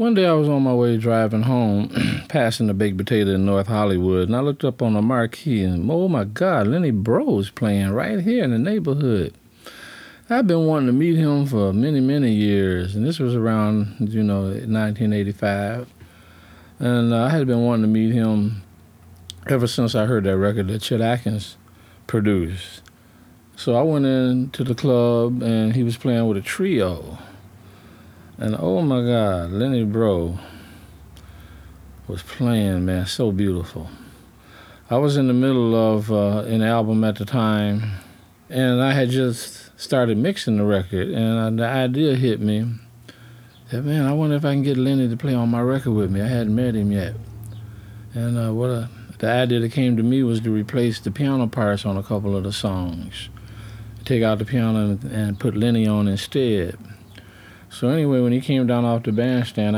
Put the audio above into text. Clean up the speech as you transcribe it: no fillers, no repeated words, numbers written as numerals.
One day I was on my way driving home, passing the Baked Potato in North Hollywood, and I looked up on the marquee, and oh my God, Lenny Bro's playing right here in the neighborhood. I've been wanting to meet him for many, many years, and this was around, 1985. And I had been wanting to meet him ever since I heard that record that Chet Atkins produced. So I went into the club, and he was playing with a trio. And oh my God, Lenny Bro was playing, man, so beautiful. I was in the middle of an album at the time, and I had just started mixing the record, and the idea hit me that, man, I wonder if I can get Lenny to play on my record with me. I hadn't met him yet. And the idea that came to me was to replace the piano parts on a couple of the songs. Take out the piano and put Lenny on instead. So anyway, when he came down off the bandstand,